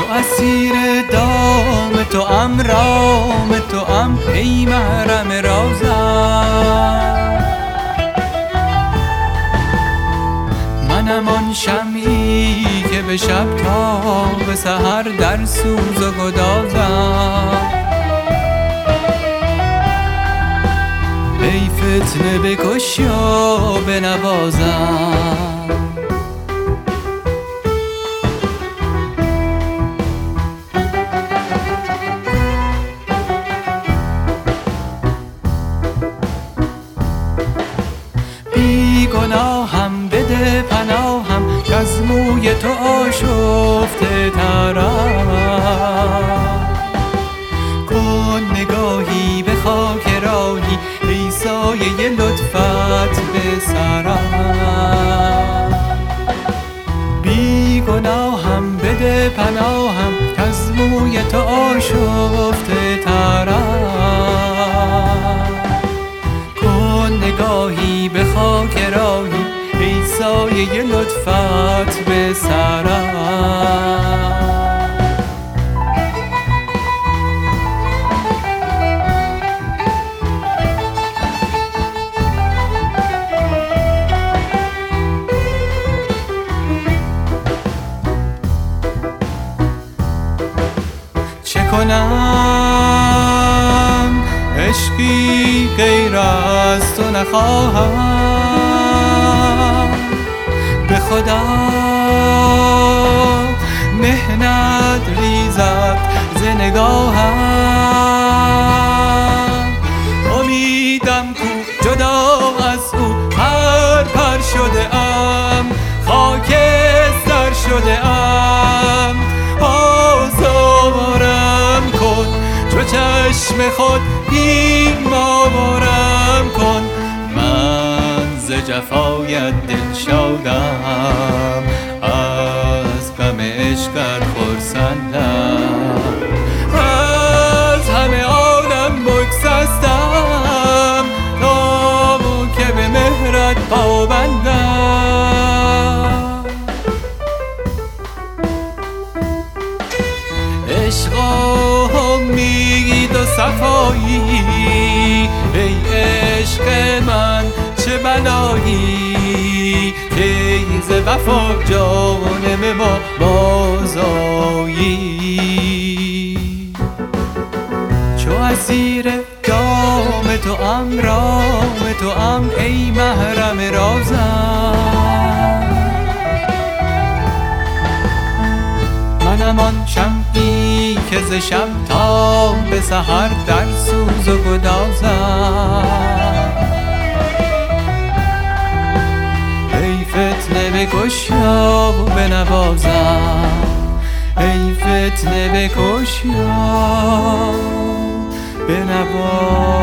اسیر دام توام رام توام ای محرم رازم منم آن شمعی که به شب تا به سحر در سوز و گدازم ای فتنه بکش یا بنوازم بی گناهم بده پناهم که از موی تو آشفته ترم کن نگاهی به خاک راهی ای سایه لطفت به سرم بی گناهم بده پناهم که از موی تو آشفته ترم کن نگاهی به خاک راهی ای سایه لطفت به سرم چه کنم عشقی غیر از تو نخواهم به خدا مهنت ریزد ز نگاهم امیدم کو جدا از او پر شده ام خاکستر شده ام آزارم کن چو چشم خود بیمارم کن من ز جفایت دلشادم از غم عشقت خرسندم از همه عالم بگسستم تا که به مهرت پابندم عشق امید و صفایی ای عشق من چه بلایی که ز وفا جانم ما بازآیی چو اسیر دام توام رام توام ای محرم رازم منم آن شمعی که ز شب تا به سحر در سوز و گدازم ای فتنه بکش یا بنوازم ای فتنه بکش یا بنوازم